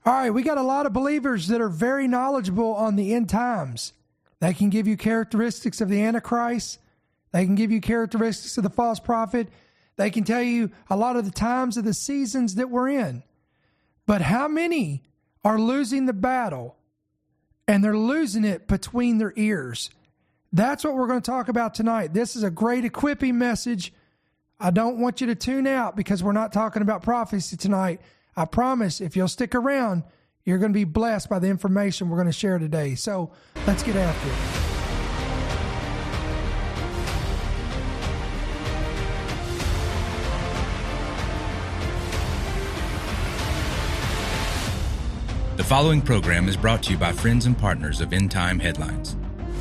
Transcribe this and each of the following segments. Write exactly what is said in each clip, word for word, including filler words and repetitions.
All right, we got a lot of believers that are very knowledgeable on the end times. They can give you characteristics of the Antichrist. They can give you characteristics of the false prophet. They can tell you a lot of the times of the seasons that we're in. But how many are losing the battle, and they're losing it between their ears? That's what we're going to talk about tonight. This is a great equipping message. I don't want you to tune out because we're not talking about prophecy tonight. I promise if you'll stick around, you're going to be blessed by the information we're going to share today. So let's get after it. The following program is brought to you by friends and partners of End Time Headlines.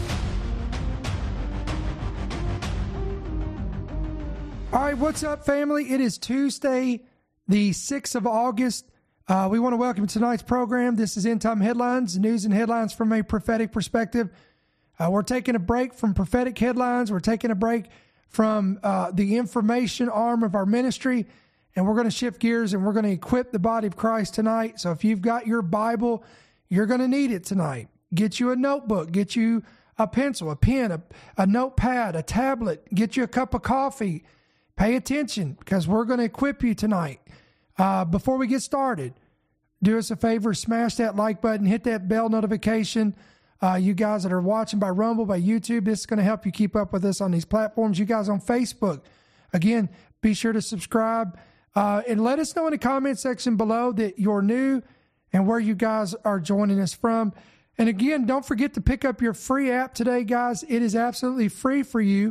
All right, what's up, family? It is Tuesday, the sixth of August. Uh, we want to welcome tonight's program. This is End Time Headlines, news and headlines from a prophetic perspective. Uh, we're taking a break from prophetic headlines. We're taking a break from uh, the information arm of our ministry, and we're going to shift gears and we're going to equip the body of Christ tonight. So if you've got your Bible, you're going to need it tonight. Get you a notebook, get you a pencil, a pen, a, a notepad, a tablet, get you a cup of coffee. Pay attention because we're going to equip you tonight. Uh, before we get started, do us a favor, smash that like button, hit that bell notification. Uh, you guys that are watching by Rumble, by YouTube, this is going to help you keep up with us on these platforms. You guys on Facebook, again, be sure to subscribe. Uh, and let us know in the comment section below that you're new and where you guys are joining us from. And again, don't forget to pick up your free app today, guys. It is absolutely free for you.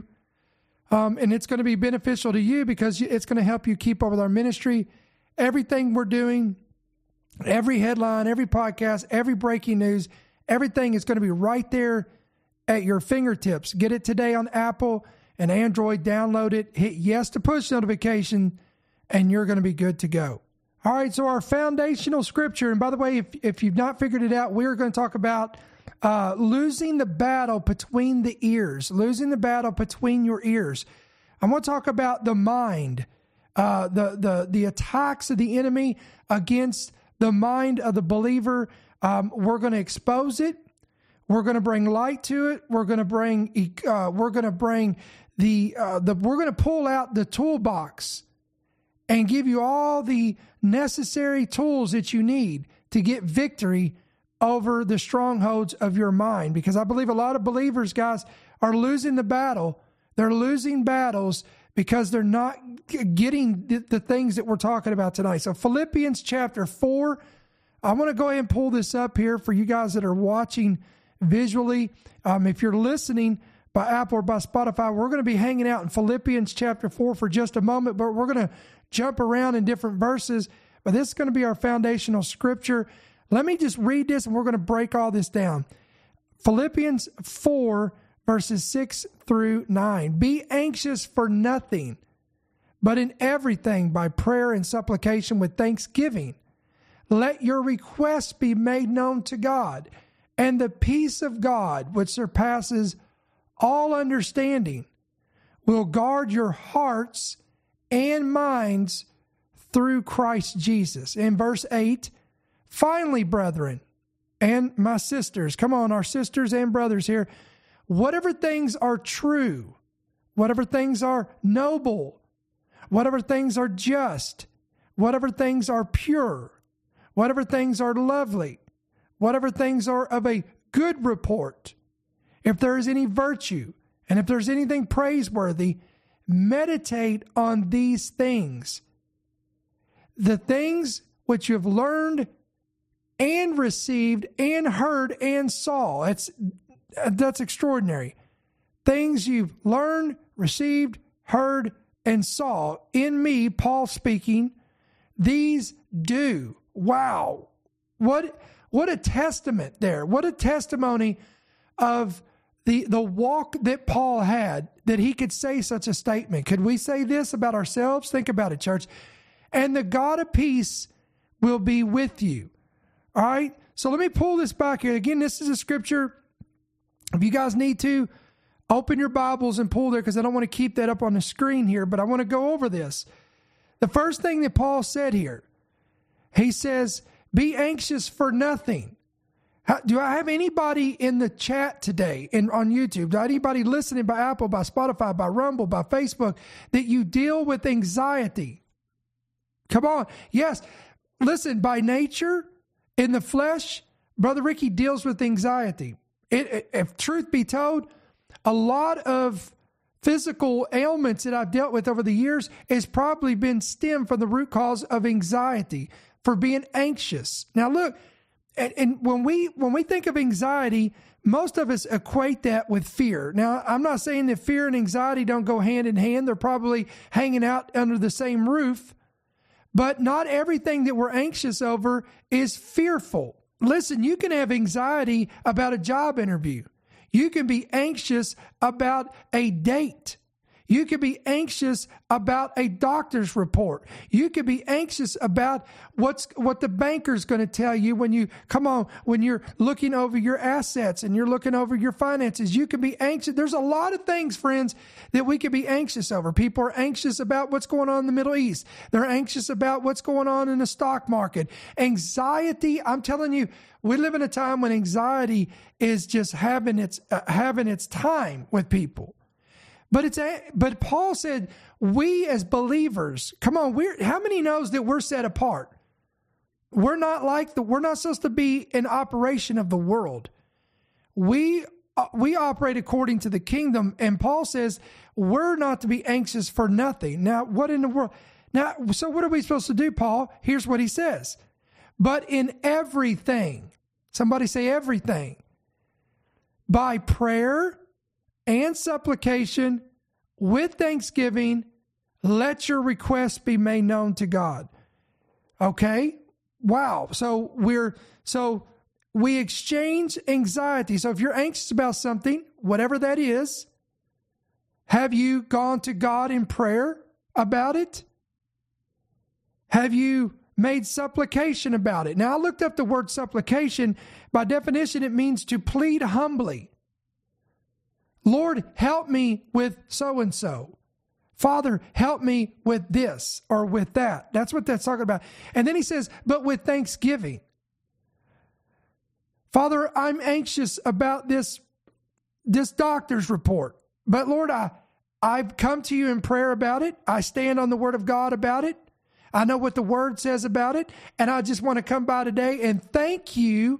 Um, and it's going to be beneficial to you because it's going to help you keep up with our ministry. Everything we're doing, every headline, every podcast, every breaking news, everything is going to be right there at your fingertips. Get it today on Apple and Android. Download it. Hit yes to push notification, and you're going to be good to go. All right, so our foundational scripture, and by the way, if, if you've not figured it out, we're going to talk about uh, losing the battle between the ears, losing the battle between your ears. I want to talk about the mind, uh, the, the, the attacks of the enemy against the mind of the believer. Um, we're going to expose it. We're going to bring light to it. We're going to bring, uh, we're going to bring the, uh, the, we're going to pull out the toolbox and give you all the necessary tools that you need to get victory over the strongholds of your mind. Because I believe a lot of believers, guys, are losing the battle. They're losing battles because they're not getting the, the things that we're talking about tonight. So Philippians chapter four, I want to go ahead and pull this up here for you guys that are watching visually. Um, if you're listening by Apple or by Spotify, we're going to be hanging out in Philippians chapter four for just a moment, but we're going to jump around in different verses. But this is going to be our foundational scripture. Let me just read this and we're going to break all this down. Philippians four, verses six through nine. Be anxious for nothing, but in everything by prayer and supplication with thanksgiving. Let your requests be made known to God, and the peace of God, which surpasses all understanding, will guard your hearts and minds through Christ Jesus. In verse eight, finally, brethren and my sisters, come on, our sisters and brothers here, whatever things are true, whatever things are noble, whatever things are just, whatever things are pure, whatever things are lovely, whatever things are of a good report, if there is any virtue, and if there's anything praiseworthy, meditate on these things. The things which you have learned and received and heard and saw. That's, that's extraordinary. Things you've learned, received, heard, and saw in me, Paul speaking, these do. Wow. What, what a testament there. What a testimony of the, the walk that Paul had, that he could say such a statement. Could we say this about ourselves? Think about it, church. And the God of peace will be with you. All right. So let me pull this back here. Again, this is a scripture. If you guys need to, open your Bibles and pull there, because I don't want to keep that up on the screen here, but I want to go over this. The first thing that Paul said here, he says, be anxious for nothing. How, do I have anybody in the chat today in, on YouTube? Do I have anybody listening by Apple, by Spotify, by Rumble, by Facebook, that you deal with anxiety? Come on. Yes. Listen, by nature, in the flesh, Brother Ricky deals with anxiety. It, it, if truth be told, a lot of physical ailments that I've dealt with over the years has probably been stemmed from the root cause of anxiety, for being anxious. Now look, and, and when we when we think of anxiety, most of us equate that with fear. Now, I'm not saying that fear and anxiety don't go hand in hand. They're probably hanging out under the same roof. But not everything that we're anxious over is fearful. Listen, you can have anxiety about a job interview. You can be anxious about a date. You can be anxious about a doctor's report. You can be anxious about what's what the banker's going to tell you when you come on, when you're looking over your assets and you're looking over your finances. You can be anxious. There's a lot of things, friends, that we can be anxious over. People are anxious about what's going on in the Middle East. They're anxious about what's going on in the stock market. Anxiety, I'm telling you, we live in a time when anxiety is just having its uh, having its time with people. But it's a, but Paul said, we as believers, come on, we're how many knows that we're set apart? We're not like the we're not supposed to be in operation of the world. We uh, we operate according to the kingdom, and Paul says we're not to be anxious for nothing. Now, what in the world? Now, so what are we supposed to do, Paul? Here's what he says. But in everything, somebody say everything, by prayer and supplication with thanksgiving, let your requests be made known to God. Okay? Wow. So we're, so we exchange anxiety. So if you're anxious about something, whatever that is, have you gone to God in prayer about it? Have you made supplication about it? Now, I looked up the word supplication. By definition, it means to plead humbly. Lord, help me with so-and-so. Father, help me with this or with that. That's what that's talking about. And then he says, but with thanksgiving. Father, I'm anxious about this, this doctor's report. But Lord, I, I've come to you in prayer about it. I stand on the word of God about it. I know what the word says about it. And I just want to come by today and thank you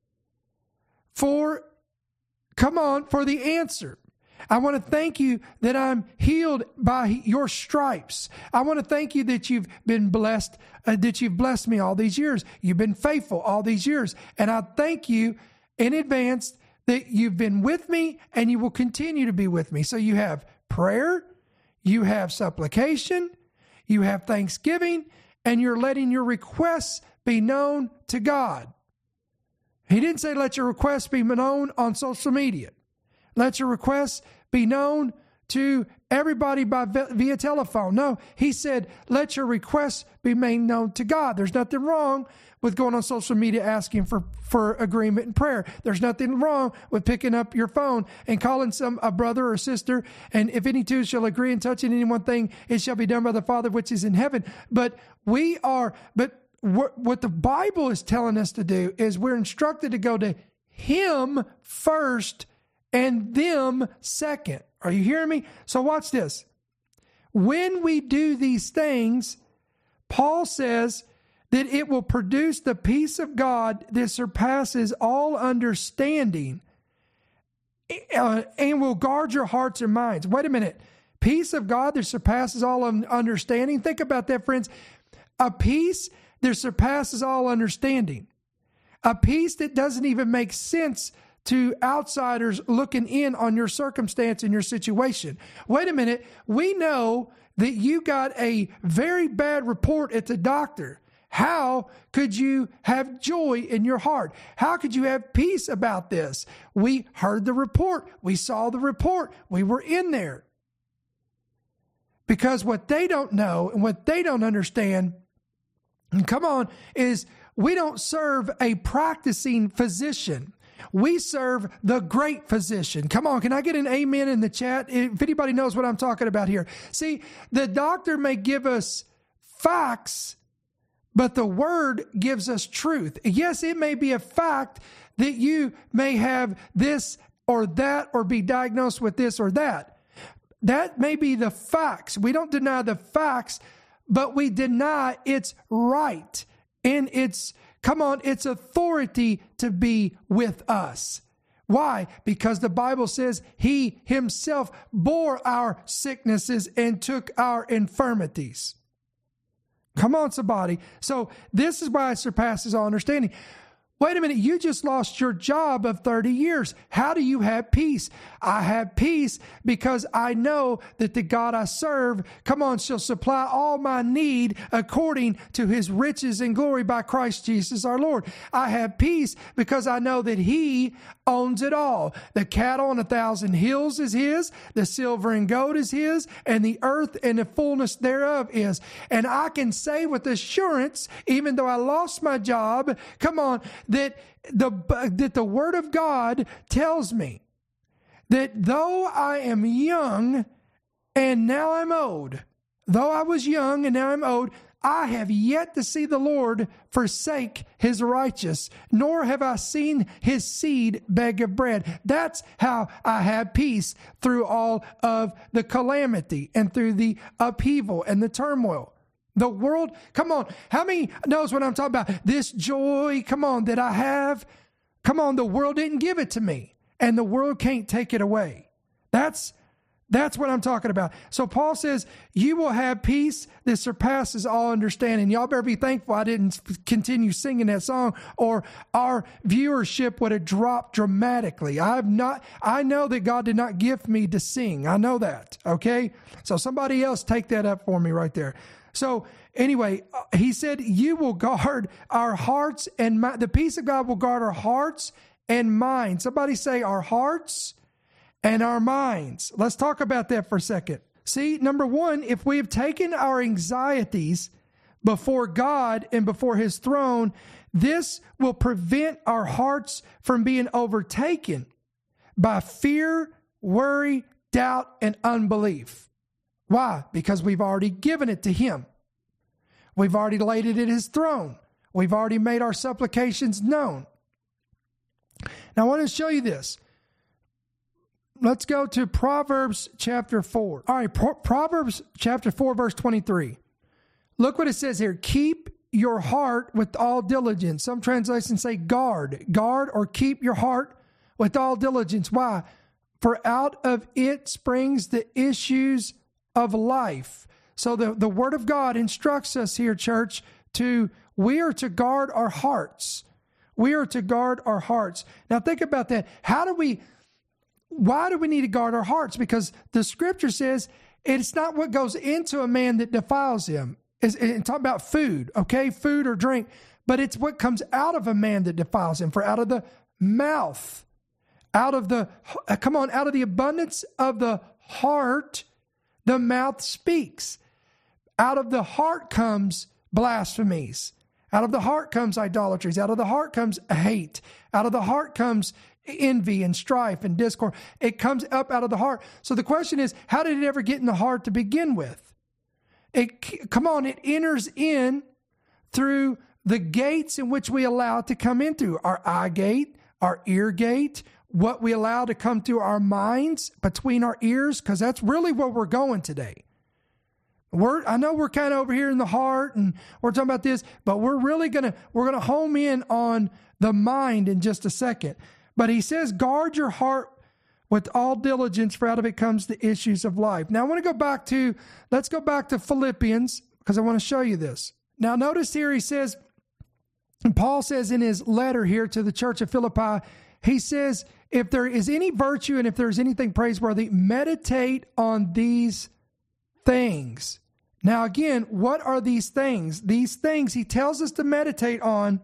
for Come on, for the answer. I want to thank you that I'm healed by your stripes. I want to thank you that you've been blessed, uh, that you've blessed me all these years. You've been faithful all these years. And I thank you in advance that you've been with me and you will continue to be with me. So you have prayer, you have supplication, you have thanksgiving, and you're letting your requests be known to God. He didn't say let your requests be known on social media. Let your requests be known to everybody by via telephone. No, he said let your requests be made known to God. There's nothing wrong with going on social media asking for, for agreement and prayer. There's nothing wrong with picking up your phone and calling some a brother or sister. And if any two shall agree and touch in any one thing, it shall be done by the Father which is in heaven. But we are, but what the Bible is telling us to do is we're instructed to go to Him first and them second. Are you hearing me? So watch this. When we do these things, Paul says that it will produce the peace of God that surpasses all understanding uh, and will guard your hearts and minds. Wait a minute. Peace of God that surpasses all understanding. Think about that, friends. A peace that surpasses all understanding. A peace that doesn't even make sense to outsiders looking in on your circumstance and your situation. Wait a minute. We know that you got a very bad report at the doctor. How could you have joy in your heart? How could you have peace about this? We heard the report. We saw the report. We were in there. Because what they don't know and what they don't understand, and come on, is we don't serve a practicing physician. We serve the great physician. Come on, can I get an amen in the chat? If anybody knows what I'm talking about here. See, the doctor may give us facts, But the word gives us truth. Yes, it may be a fact that you may have this or that or be diagnosed with this or that. That may be the facts. We don't deny the facts, but we deny its right and its, come on, its authority to be with us. Why? Because the Bible says he himself bore our sicknesses and took our infirmities. Come on, somebody. So this is why it surpasses all understanding. Wait a minute, you just lost your job of thirty years. How do you have peace? I have peace because I know that the God I serve, come on, shall supply all my need according to his riches and glory by Christ Jesus our Lord. I have peace because I know that he owns it all. The cattle on a thousand hills is his, the silver and gold is his, and the earth and the fullness thereof is. And I can say with assurance, even though I lost my job, come on, that the that the word of God tells me that though I am young and now I'm old, though I was young and now I'm old, I have yet to see the Lord forsake his righteous, nor have I seen his seed beg of bread. That's how I have peace through all of the calamity and through the upheaval and the turmoil. The world, come on, how many knows what I'm talking about? This joy, come on, that I have, come on, the world didn't give it to me, and the world can't take it away. That's That's what I'm talking about. So Paul says, you will have peace that surpasses all understanding. Y'all better be thankful I didn't continue singing that song, or our viewership would have dropped dramatically. I've not, I know that God did not gift me to sing. I know that. Okay. So somebody else take that up for me right there. So anyway, he said, you will guard our hearts and mind. The peace of God will guard our hearts and minds. Somebody say our hearts and our minds. Let's talk about that for a second. See, number one, if we have taken our anxieties before God and before his throne, this will prevent our hearts from being overtaken by fear, worry, doubt, and unbelief. Why? Because we've already given it to him. We've already laid it at his throne. We've already made our supplications known. Now I want to show you this. Let's go to Proverbs chapter four. All right, Pro- Proverbs chapter four, verse twenty-three. Look what it says here. Keep your heart with all diligence. Some translations say guard. Guard or keep your heart with all diligence. Why? For out of it springs the issues of life. So the, the word of God instructs us here, church, to we are to guard our hearts. We are to guard our hearts. Now think about that. How do we... Why do we need to guard our hearts? Because the scripture says it's not what goes into a man that defiles him. It's, it's talking about food, okay? Food or drink. But it's what comes out of a man that defiles him. For out of the mouth, out of the, come on, out of the abundance of the heart, the mouth speaks. Out of the heart comes blasphemies. Out of the heart comes idolatries. Out of the heart comes hate. Out of the heart comes envy and strife and discord. It comes up out of the heart. So the question is, how did it ever get in the heart to begin with? It, come on, it enters in through the gates in which we allow it to come in through. Our eye gate, our ear gate, what we allow to come through our minds, between our ears, because that's really where we're going today. We're, I know we're kind of over here in the heart and we're talking about this, but we're really going to, we're going to home in on the mind in just a second. But he says, guard your heart with all diligence, for out of it comes the issues of life. Now I want to go back to, let's go back to Philippians, because I want to show you this. Now notice here he says, and Paul says in his letter here to the church of Philippi, he says, if there is any virtue and if there's anything praiseworthy, meditate on these things. Now again, what are these things? These things he tells us to meditate on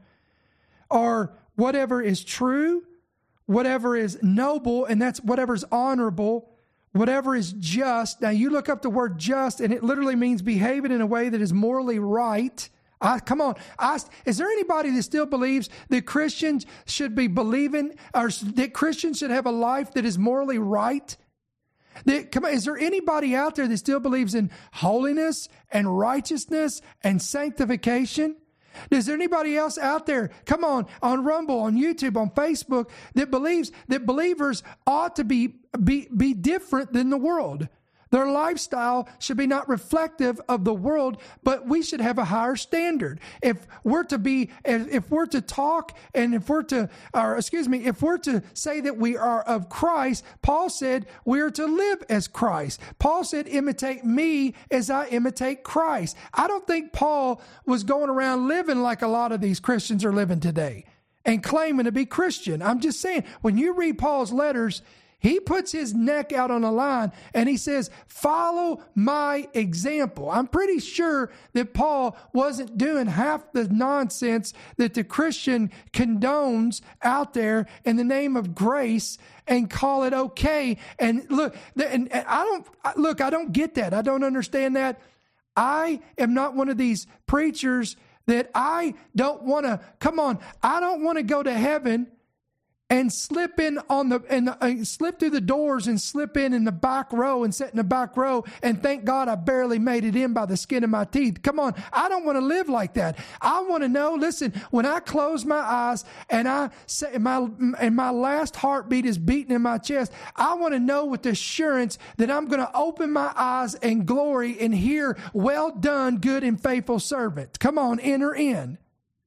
are whatever is true, whatever is noble, and that's whatever is honorable, whatever is just. Now you look up the word just, and it literally means behaving in a way that is morally right. I, come on. I, is there anybody that still believes that Christians should be believing, or that Christians should have a life that is morally right? That, come on, is there anybody out there that still believes in holiness and righteousness and sanctification? Is there anybody else out there, come on, on Rumble, on YouTube, on Facebook, that believes that believers ought to be, be, be different than the world? Their lifestyle should be not reflective of the world, but we should have a higher standard. If we're to be, if, if we're to talk, and if we're to, or excuse me, if we're to say that we are of Christ, Paul said we are to live as Christ. Paul said, imitate me as I imitate Christ. I don't think Paul was going around living like a lot of these Christians are living today and claiming to be Christian. I'm just saying, when you read Paul's letters, he puts his neck out on a line and he says, follow my example. I'm pretty sure that Paul wasn't doing half the nonsense that the Christian condones out there in the name of grace and call it okay. And look, and I don't, look, I don't get that. I don't understand that. I am not one of these preachers that I don't want to, come on, I don't want to go to heaven and slip in on the, and uh, slip through the doors and slip in in the back row and sit in the back row and thank God I barely made it in by the skin of my teeth. Come on. I don't want to live like that. I want to know, listen, when I close my eyes and I say my, and my last heartbeat is beating in my chest, I want to know with assurance that I'm going to open my eyes and glory and hear, well done, good and faithful servant. Come on, enter in.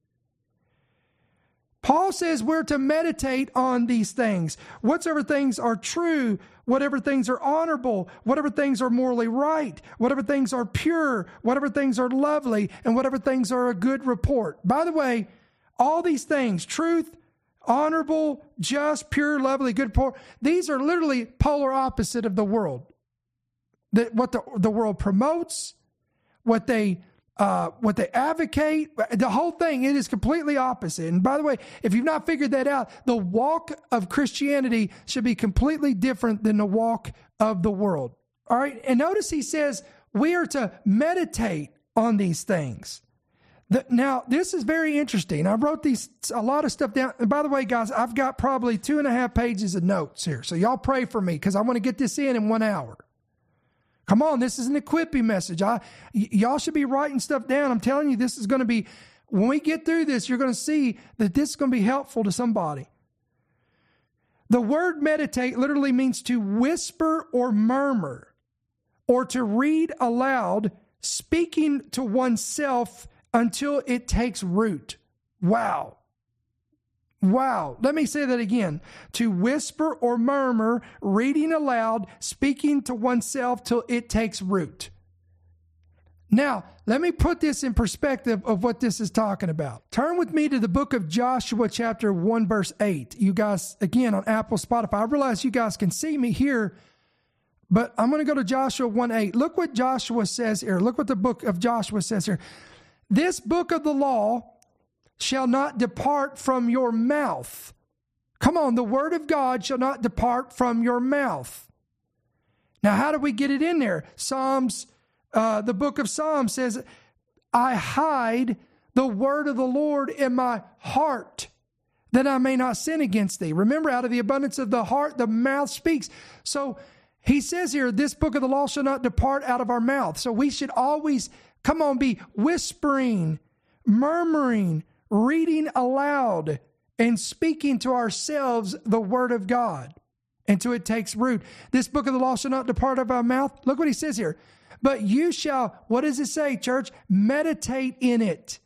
Paul says we're to meditate on these things. Whatsoever things are true, whatever things are honorable, whatever things are morally right, whatever things are pure, whatever things are lovely, and whatever things are a good report. By the way, all these things, truth, honorable, just, pure, lovely, good report, these are literally polar opposite of the world. That what the, the world promotes, what they Uh, what they advocate, the whole thing, it is completely opposite. And by the way, if you've not figured that out, the walk of Christianity should be completely different than the walk of the world. All right. And notice he says we are to meditate on these things. The, now, this is very interesting. I wrote these, a lot of stuff down. And by the way, guys, I've got probably two and a half pages of notes here. So y'all pray for me because I want to get this in in one hour. Come on, this is an equipping message. I, y- y'all should be writing stuff down. I'm telling you, this is going to be, when we get through this, you're going to see that this is going to be helpful to somebody. The word meditate literally means to whisper or murmur, or to read aloud, speaking to oneself until it takes root. Wow. Wow. Let me say that again. To whisper or murmur, reading aloud, speaking to oneself till it takes root. Now, let me put this in perspective of what this is talking about. Turn with me to the book of Joshua, chapter one, verse eight. You guys, again, on Apple, Spotify. I realize you guys can see me here, but I'm going to go to Joshua one eight. Look what Joshua says here. Look what the book of Joshua says here. This book of the law shall not depart from your mouth. Come on, the word of God shall not depart from your mouth. Now, how do we get it in there? Psalms, uh, the book of Psalms says, I hide the word of the Lord in my heart, that I may not sin against thee. Remember, out of the abundance of the heart, the mouth speaks. So he says here, this book of the law shall not depart out of our mouth. So we should always, come on, be whispering, murmuring, reading aloud, and speaking to ourselves the word of God until it takes root. This book of the law shall not depart out of our mouth. Look what he says here. But you shall, what does it say, church? Meditate in it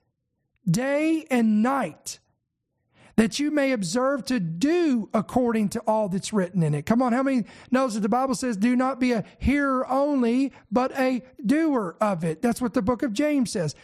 day and night, that you may observe to do according to all that's written in it. Come on, how many knows that the Bible says, do not be a hearer only, but a doer of it? That's what the book of James says.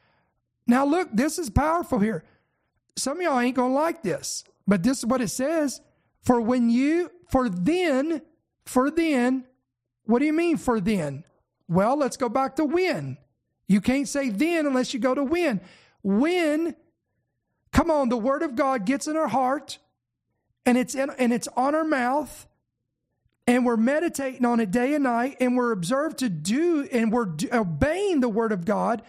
Now look, this is powerful here. Some of y'all ain't going to like this, but this is what it says. For when you, for then, for then, what do you mean for then? Well, let's go back to when. You can't say then unless you go to when. When, come on, the word of God gets in our heart and it's in, and it's on our mouth, and we're meditating on it day and night, and we're observed to do, and we're obeying the word of God,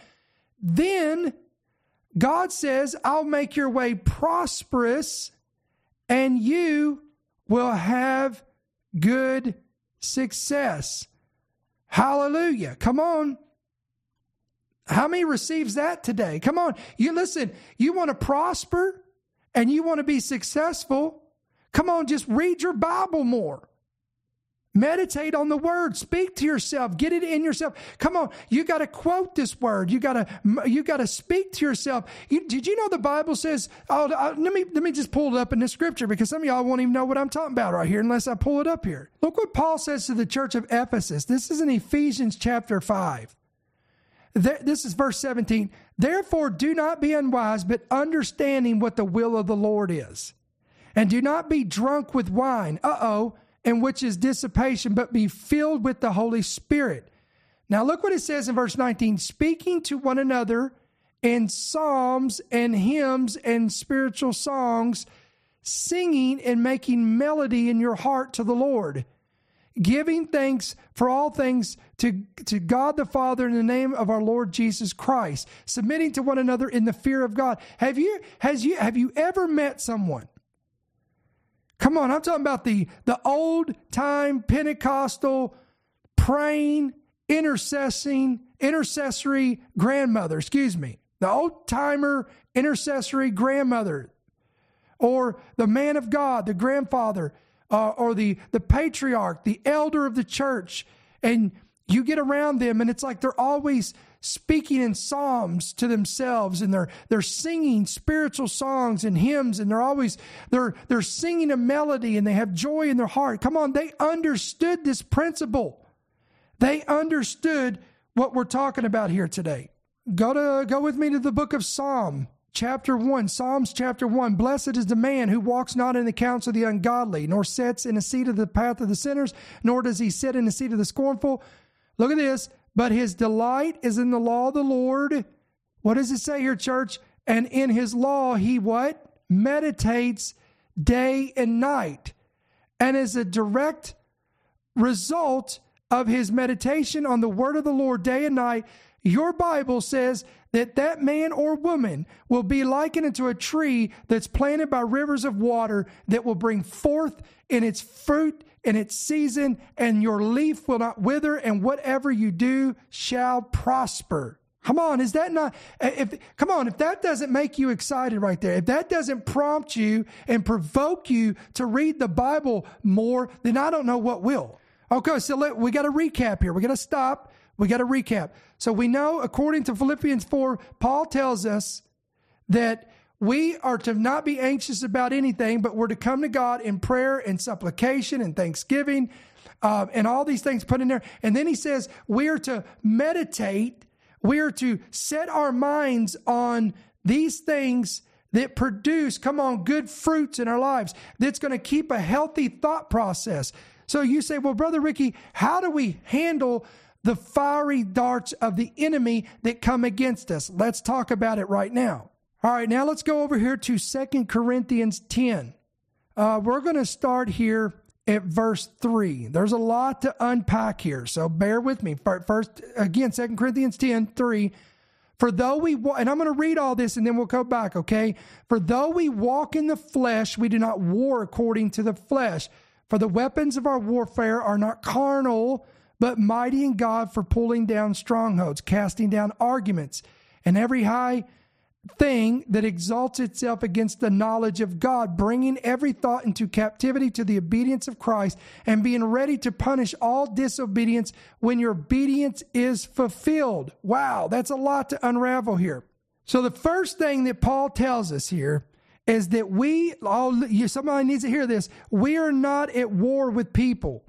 then God says, I'll make your way prosperous and you will have good success. Hallelujah. Come on. How many receives that today? Come on. You listen, you want to prosper and you want to be successful. Come on, just read your Bible more. Meditate on the word. Speak to yourself. Get it in yourself. Come on, you got to quote this word. You got to you got to speak to yourself. You, did you know the Bible says? Oh, uh, let me let me just pull it up in the scripture because some of y'all won't even know what I'm talking about right here unless I pull it up here. Look what Paul says to the church of Ephesus. This is in Ephesians chapter five. This is verse seventeen. Therefore, do not be unwise, but understanding what the will of the Lord is, and do not be drunk with wine. Uh oh. And which is dissipation, but be filled with the Holy Spirit. Now look what it says in verse nineteen, speaking to one another in psalms and hymns and spiritual songs, singing and making melody in your heart to the Lord, giving thanks for all things to, to God the Father in the name of our Lord Jesus Christ, submitting to one another in the fear of God. Have you, has you, have you ever met someone? Come on, I'm talking about the, the old-time Pentecostal praying, intercessing, intercessory grandmother, excuse me. The old-timer intercessory grandmother. Or the man of God, the grandfather, uh, or the, the patriarch, the elder of the church. And you get around them and it's like they're always speaking in psalms to themselves, and they're they're singing spiritual songs and hymns, and they're always they're they're singing a melody, and they have joy in their heart. Come on, they understood this principle. They understood what we're talking about here today. Go to go with me to the book of Psalm, chapter one. Psalms chapter one. Blessed is the man who walks not in the counsel of the ungodly, nor sits in the seat of the path of the sinners, nor does he sit in the seat of the scornful. Look at this. But his delight is in the law of the Lord. What does it say here, church? And in his law, he what? Meditates day and night. And as a direct result of his meditation on the word of the Lord day and night, your Bible says that that man or woman will be likened unto a tree that's planted by rivers of water that will bring forth in its fruit in its season, and your leaf will not wither, and whatever you do shall prosper. Come on, is that not, if, come on, if that doesn't make you excited right there, if that doesn't prompt you and provoke you to read the Bible more, then I don't know what will. Okay, so let, we got to recap here. We got to stop. We got to recap. So we know, according to Philippians four, Paul tells us that we are to not be anxious about anything, but we're to come to God in prayer and supplication and thanksgiving uh, and all these things put in there. And then he says we are to meditate. We are to set our minds on these things that produce, come on, good fruits in our lives. That's going to keep a healthy thought process. So you say, well, Brother Ricky, how do we handle the fiery darts of the enemy that come against us? Let's talk about it right now. All right, now let's go over here to Second Corinthians ten. Uh, we're going to start here at verse three. There's a lot to unpack here, so bear with me. First, again, Second Corinthians ten, three. For though we, wa- and I'm going to read all this and then we'll go back, okay? For though we walk in the flesh, we do not war according to the flesh. For the weapons of our warfare are not carnal, but mighty in God for pulling down strongholds, casting down arguments, and every high thing that exalts itself against the knowledge of God, bringing every thought into captivity to the obedience of Christ, and being ready to punish all disobedience when your obedience is fulfilled. Wow, that's a lot to unravel here. So the first thing that Paul tells us here is that we, all, somebody needs to hear this, we are not at war with people.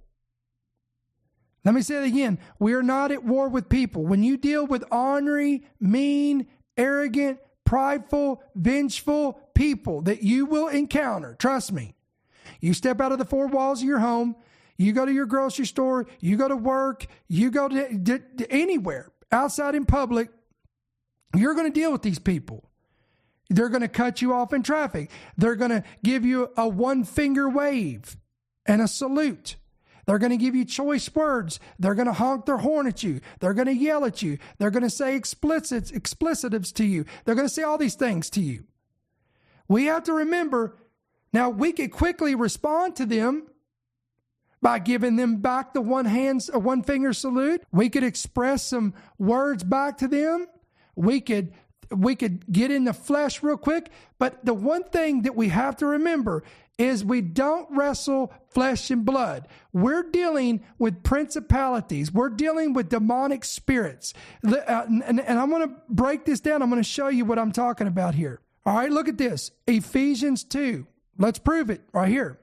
Let me say it again. We are not at war with people. When you deal with ornery, mean, arrogant, prideful, vengeful people that you will encounter, trust me, you step out of the four walls of your home, you go to your grocery store, you go to work, you go to, to, to anywhere outside in public, you're going to deal with these people. They're going to cut you off in traffic. They're going to give you a one finger wave and a salute. They're going to give you choice words. They're going to honk their horn at you. They're going to yell at you. They're going to say explicit, explicitives to you. They're going to say all these things to you. We have to remember, now we could quickly respond to them by giving them back the one hand, a one finger salute. We could express some words back to them. we could we could get in the flesh real quick. But the one thing that we have to remember is we don't wrestle flesh and blood. We're dealing with principalities. We're dealing with demonic spirits. Uh, and, and I'm going to break this down. I'm going to show you what I'm talking about here. All right, look at this. Ephesians two. Let's prove it right here.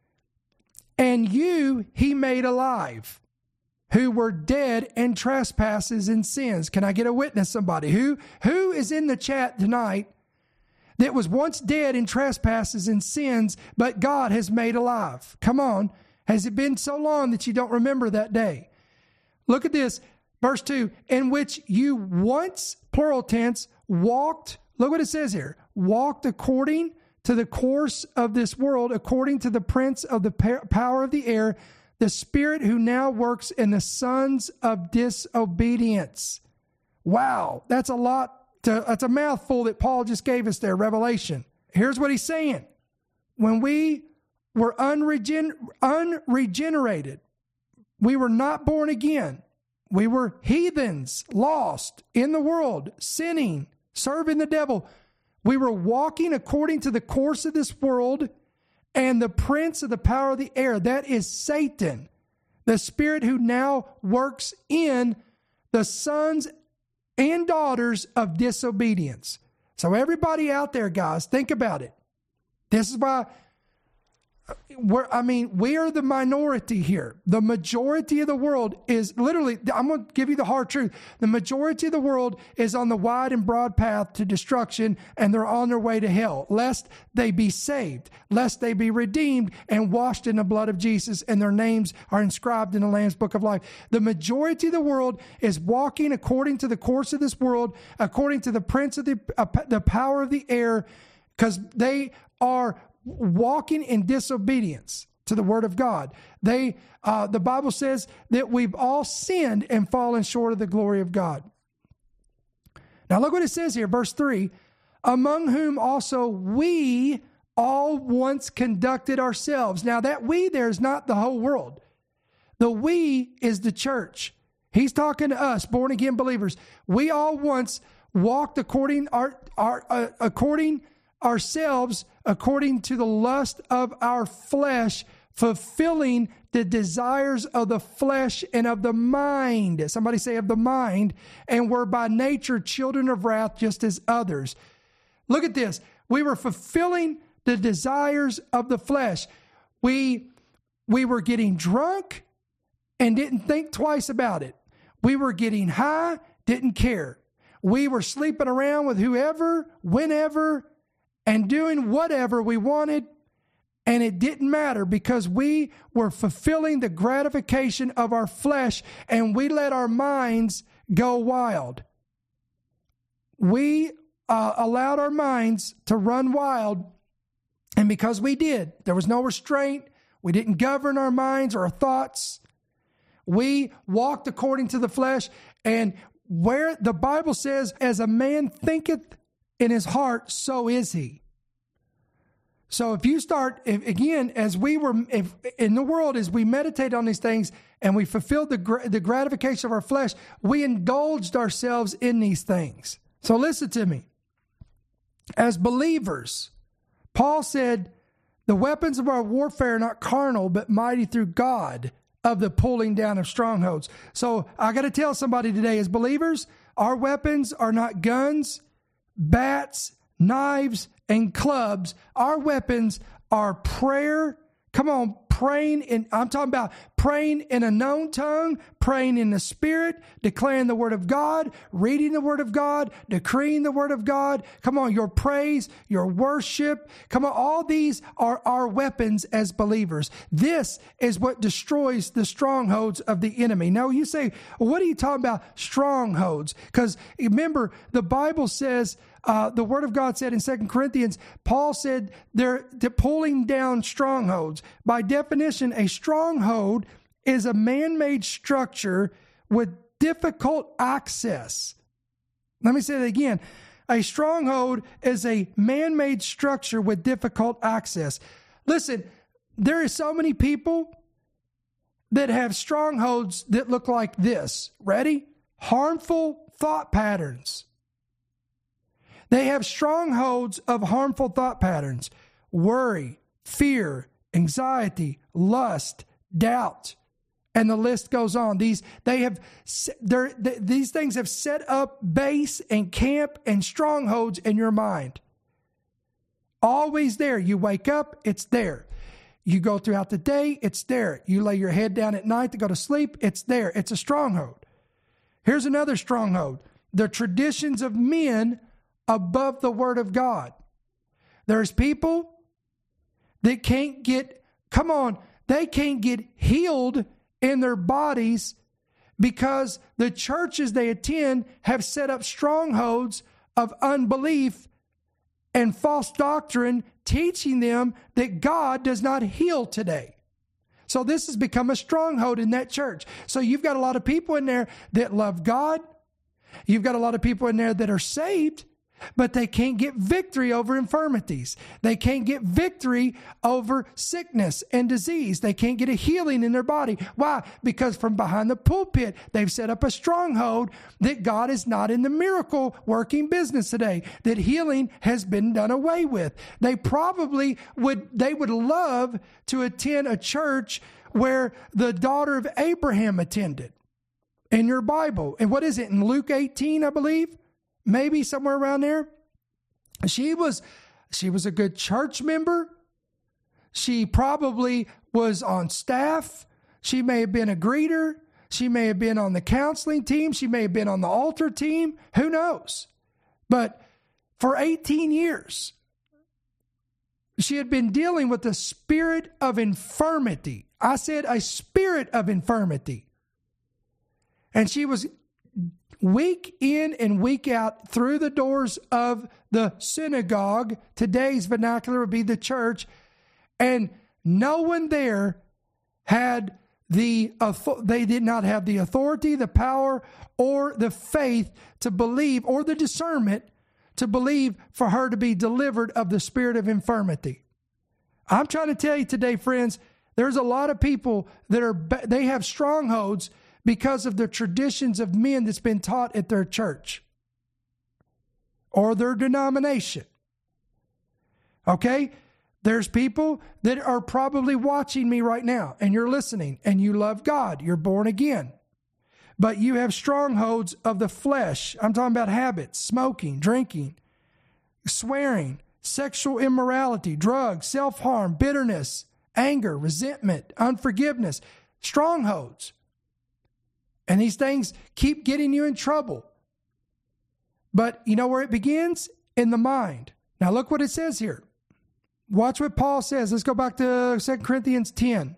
And you he made alive, who were dead in trespasses and sins. Can I get a witness, somebody? Who, who is in the chat tonight that was once dead in trespasses and sins, but God has made alive? Come on. Has it been so long that you don't remember that day? Look at this. Verse two, in which you once, plural tense, walked. Look what it says here. Walked according to the course of this world, according to the prince of the power of the air, the spirit who now works in the sons of disobedience. Wow, that's a lot. To, that's a mouthful that Paul just gave us there, Revelation. Here's what he's saying. When we were unregen, unregenerated, we were not born again. We were heathens, lost in the world, sinning, serving the devil. We were walking according to the course of this world and the prince of the power of the air. That is Satan, the spirit who now works in the sons and daughters of disobedience. So everybody out there, guys, think about it. This is why, we're, I mean, we are the minority here. The majority of the world is literally, I'm going to give you the hard truth. The majority of the world is on the wide and broad path to destruction, and they're on their way to hell, lest they be saved, lest they be redeemed and washed in the blood of Jesus, and their names are inscribed in the Lamb's Book of Life. The majority of the world is walking according to the course of this world, according to the prince of the, uh, the power of the air, because they are walking in disobedience to the word of God. They, uh, the Bible says that we've all sinned and fallen short of the glory of God. Now look what it says here, verse three, among whom also we all once conducted ourselves. Now that we there is not the whole world. The we is the church. He's talking to us, born again believers. We all once walked according our, our uh, according ourselves according to the lust of our flesh, fulfilling the desires of the flesh and of the mind. Somebody say of the mind. And were by nature children of wrath, just as others. Look at this. We were fulfilling the desires of the flesh. We, we were getting drunk and didn't think twice about it. We were getting high, didn't care. We were sleeping around with whoever, whenever, and doing whatever we wanted, and it didn't matter because we were fulfilling the gratification of our flesh, and we let our minds go wild. We uh, allowed our minds to run wild, and because we did, there was no restraint. We didn't govern our minds or our thoughts. We walked according to the flesh, and where the Bible says, as a man thinketh in his heart, so is he. So if you start, if, again, as we were if, in the world, as we meditate on these things and we fulfilled the, the gratification of our flesh, we indulged ourselves in these things. So listen to me. As believers, Paul said, the weapons of our warfare are not carnal, but mighty through God of the pulling down of strongholds. So I got to tell somebody today, as believers, our weapons are not guns, bats, knives, and clubs. Our weapons are prayer. Come on, praying in, I'm talking about praying in a known tongue, praying in the Spirit, declaring the Word of God, reading the Word of God, decreeing the Word of God. Come on, your praise, your worship. Come on, all these are our weapons as believers. This is what destroys the strongholds of the enemy. Now you say, well, what are you talking about, strongholds? Because remember, the Bible says, Uh, the Word of God said in Second Corinthians, Paul said they're, they're pulling down strongholds. By definition, a stronghold is a man-made structure with difficult access. Let me say that again. A stronghold is a man-made structure with difficult access. Listen, there are so many people that have strongholds that look like this. Ready? Harmful thought patterns. They have strongholds of harmful thought patterns, worry, fear, anxiety, lust, doubt, and the list goes on. These they have th- these things have set up base and camp and strongholds in your mind. Always there. You wake up, it's there. You go throughout the day, it's there. You lay your head down at night to go to sleep, it's there. It's a stronghold. Here's another stronghold. The traditions of men above the Word of God. There's people that can't get, come on, they can't get healed in their bodies because the churches they attend have set up strongholds of unbelief and false doctrine, teaching them that God does not heal today. So this has become a stronghold in that church. So you've got a lot of people in there that love God. You've got a lot of people in there that are saved, but they can't get victory over infirmities. They can't get victory over sickness and disease. They can't get a healing in their body. Why? Because from behind the pulpit, they've set up a stronghold that God is not in the miracle working business today, that healing has been done away with. They probably would, they would love to attend a church where the daughter of Abraham attended in your Bible. And what is it, in Luke eighteen, I believe? Maybe somewhere around there. She was, she was a good church member. She probably was on staff. She may have been a greeter. She may have been on the counseling team. She may have been on the altar team. Who knows? But for eighteen years, she had been dealing with the spirit of infirmity. I said a spirit of infirmity. And she was week in and week out through the doors of the synagogue. Today's vernacular would be the church. And no one there had the, they did not have the authority, the power, or the faith to believe, or the discernment to believe for her to be delivered of the spirit of infirmity. I'm trying to tell you today, friends, there's a lot of people that are, they have strongholds because of the traditions of men that's been taught at their church or their denomination. Okay? There's people that are probably watching me right now, and you're listening, and you love God. You're born again. But you have strongholds of the flesh. I'm talking about habits, smoking, drinking, swearing, sexual immorality, drugs, self-harm, bitterness, anger, resentment, unforgiveness, strongholds. And these things keep getting you in trouble. But you know where it begins? In the mind. Now look what it says here. Watch what Paul says. Let's go back to Second Corinthians ten.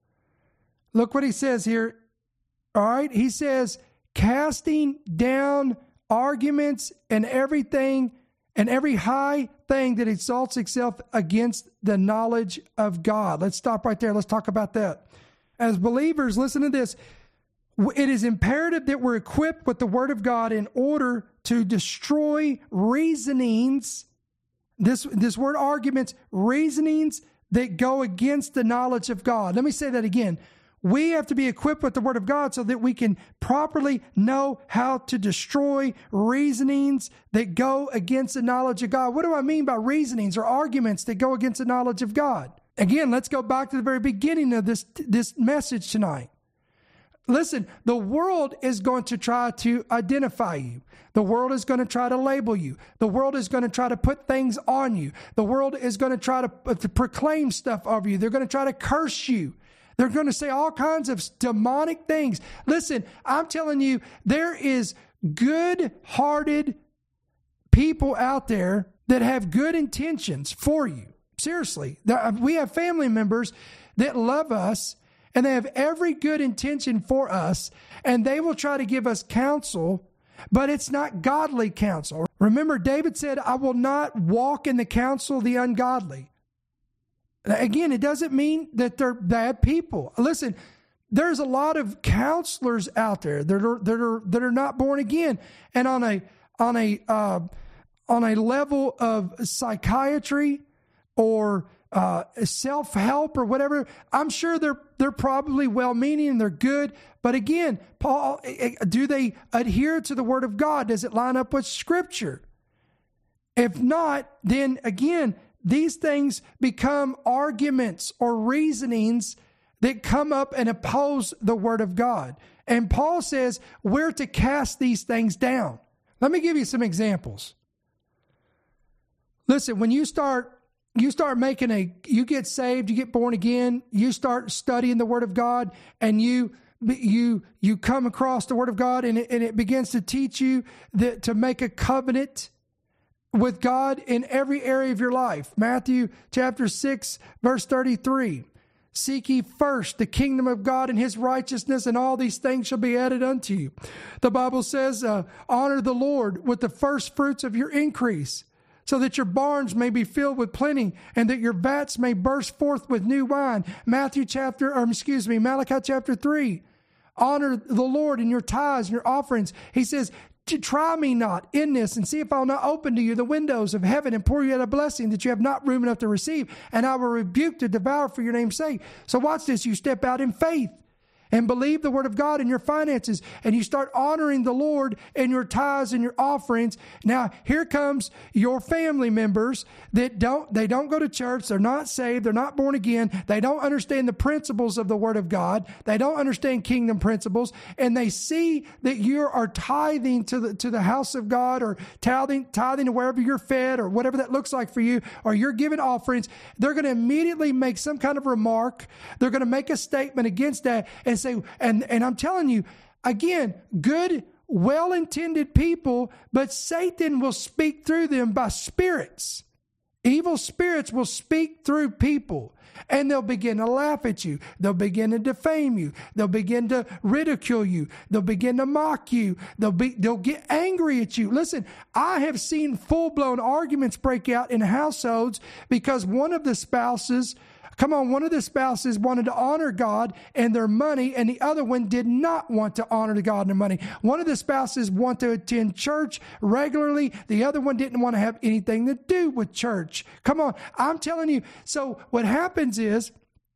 Look what he says here. All right. He says, casting down arguments and everything and every high thing that exalts itself against the knowledge of God. Let's stop right there. Let's talk about that. As believers, listen to this. It is imperative that we're equipped with the Word of God in order to destroy reasonings, this, this word arguments, reasonings that go against the knowledge of God. Let me say that again. We have to be equipped with the Word of God so that we can properly know how to destroy reasonings that go against the knowledge of God. What do I mean by reasonings or arguments that go against the knowledge of God? Again, let's go back to the very beginning of this, this message tonight. Listen, the world is going to try to identify you. The world is going to try to label you. The world is going to try to put things on you. The world is going to try to, uh, to proclaim stuff over you. They're going to try to curse you. They're going to say all kinds of demonic things. Listen, I'm telling you, there is good-hearted people out there that have good intentions for you. Seriously. We have family members that love us, and they have every good intention for us, and they will try to give us counsel, but it's not godly counsel. Remember, David said, I will not walk in the counsel of the ungodly. Again, it doesn't mean that they're bad people. Listen, there's a lot of counselors out there that are that are that are not born again, and on a on a uh, on a level of psychiatry or Uh, self-help or whatever, I'm sure they're they're probably well-meaning and they're good. But again, Paul, do they adhere to the Word of God? Does it line up with Scripture? If not, then again, these things become arguments or reasonings that come up and oppose the Word of God. And Paul says we're to cast these things down. Let me give you some examples. Listen, when you start you start making a, you get saved, you get born again, you start studying the Word of God, and you you you come across the Word of God, and it, and it begins to teach you that to make a covenant with God in every area of your life. Matthew chapter six, verse thirty-three. Seek ye first the kingdom of God and his righteousness, and all these things shall be added unto you. The Bible says, uh, honor the Lord with the first fruits of your increase, so that your barns may be filled with plenty, and that your vats may burst forth with new wine. Matthew chapter, or excuse me, Malachi chapter three. Honor the Lord in your tithes and your offerings. He says, try me not in this, and see if I'll not open to you the windows of heaven and pour you out a blessing that you have not room enough to receive, and I will rebuke to devour for your name's sake. So watch this. You step out in faith and believe the Word of God in your finances, and you start honoring the Lord in your tithes and your offerings. Now, here comes your family members that don't, they don't go to church, they're not saved, they're not born again, they don't understand the principles of the Word of God, they don't understand kingdom principles, and they see that you are tithing to the to the house of God, or tithing, tithing to wherever you're fed, or whatever that looks like for you, or you're giving offerings. They're going to immediately make some kind of remark, they're going to make a statement against that, and say, and, and I'm telling you, again, good, well-intended people, but Satan will speak through them by spirits. Evil spirits will speak through people, and they'll begin to laugh at you. They'll begin to defame you. They'll begin to ridicule you. They'll begin to mock you. They'll be, they'll get angry at you. Listen, I have seen full-blown arguments break out in households because one of the spouses Come on, one of the spouses wanted to honor God and their money, and the other one did not want to honor God and their money. One of the spouses wanted to attend church regularly. The other one didn't want to have anything to do with church. Come on, I'm telling you. So what happens is,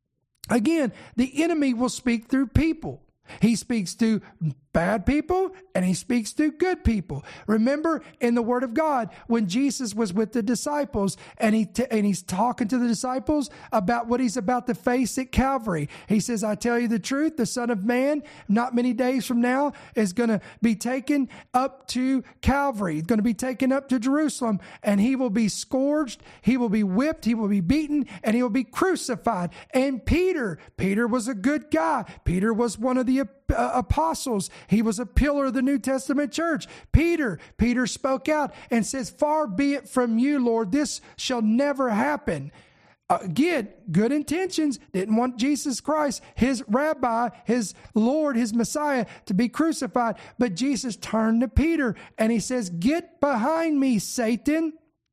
again, the enemy will speak through people. He speaks to bad people and he speaks to good people. Remember in the Word of God, when Jesus was with the disciples and he t- and he's talking to the disciples about what he's about to face at Calvary. He says, I tell you the truth, the Son of Man, not many days from now, is going to be taken up to Calvary. He's going to be taken up to Jerusalem, and he will be scourged, he will be whipped, he will be beaten, and he will be crucified. And Peter, Peter was a good guy. Peter was one of the Uh, apostles. He was a pillar of the New Testament church. Peter, Peter spoke out and says, far be it from you, Lord, this shall never happen. Again, good intentions, didn't want Jesus Christ, his rabbi, his Lord, his Messiah, to be crucified. But Jesus turned to Peter and he says, get behind me, Satan.